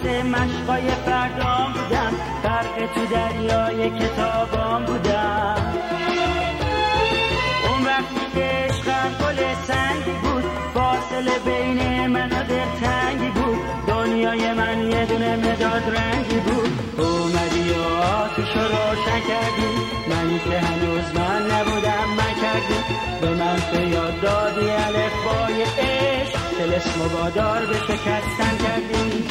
پس مشقای فردام بودم، غرق تو دریای کتابام بودم. اون وقتی که عشقم گل سنگی بود، فاصله بین من و دلتنگی بود، دنیای من یه دونه مداد رنگی بود. اومدی و آتیشو روشن کردی، منی که هنوز من نبودم من کردی. به من تو یاد دادی الفبای عشق، طلسم و وادار به شکستن کردی.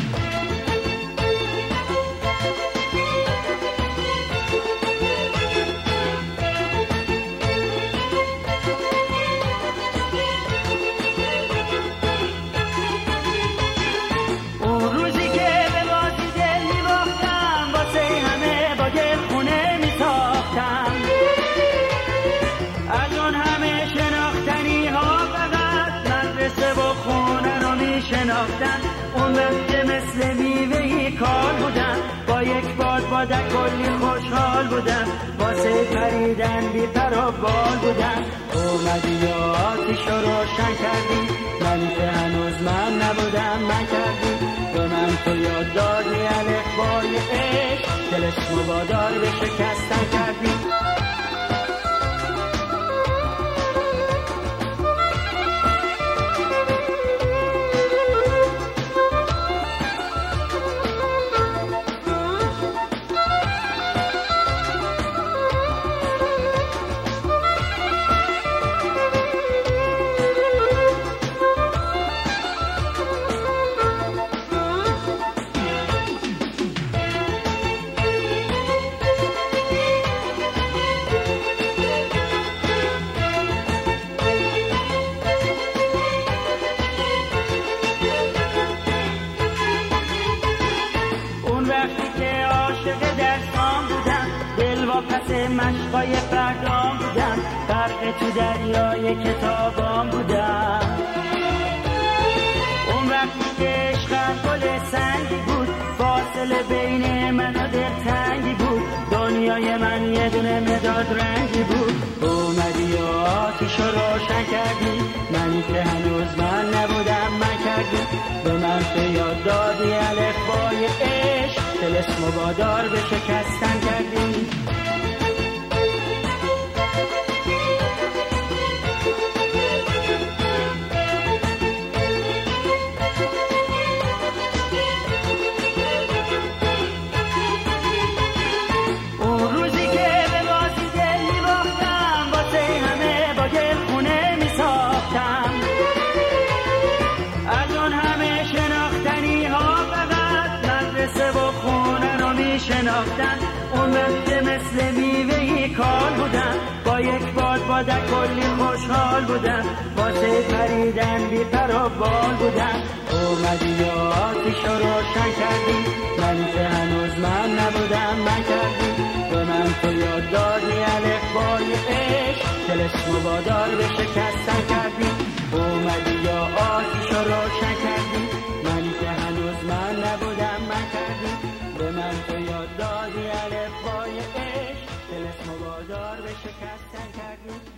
اون وقت که مثل میوهی کار بودم، با یک باد بادک کلی خوشحال بودم، واسه پریدن بی پر و بال بودم. اومدی و آتیشو روشن کردی، منی که هنوز من نبودم من کردی. به من تو یاد دادی الفبای عشق، طلسم و وادار به شکستن کردی. پس مشقای فردام بودم، غرق تو دریای کتابام بودم. اون وقتی که عشقم گل سنگی بود، فاصله بین من و دلتنگی بود، دنیای من یه دونه مداد رنگی بود. اومدی و آتیشو روشن کردی، منی که هنوز من نبودم من کردی. به من تو یاد دادی الفبای عشق، طلسم و وادار به شکستن کردی. اون وقت که مثل میوهی کار بودم، با یک باد بادک کلی خوشحال بودم، واسه پریدن بی پر و بال بودم. اومدی و آتیشو روشن کردی، منی که هنوز من نبودم من کردی. به من تو یاد دادی الفبای عشق، طلسم و وادار به شکستن کردی. اومدی و آتیشو روشن کردی، منی که هنوز من نبودم من کردی. به من تو یاد دادی الفبای عشق، طلسم و وادار به شکستن کردی.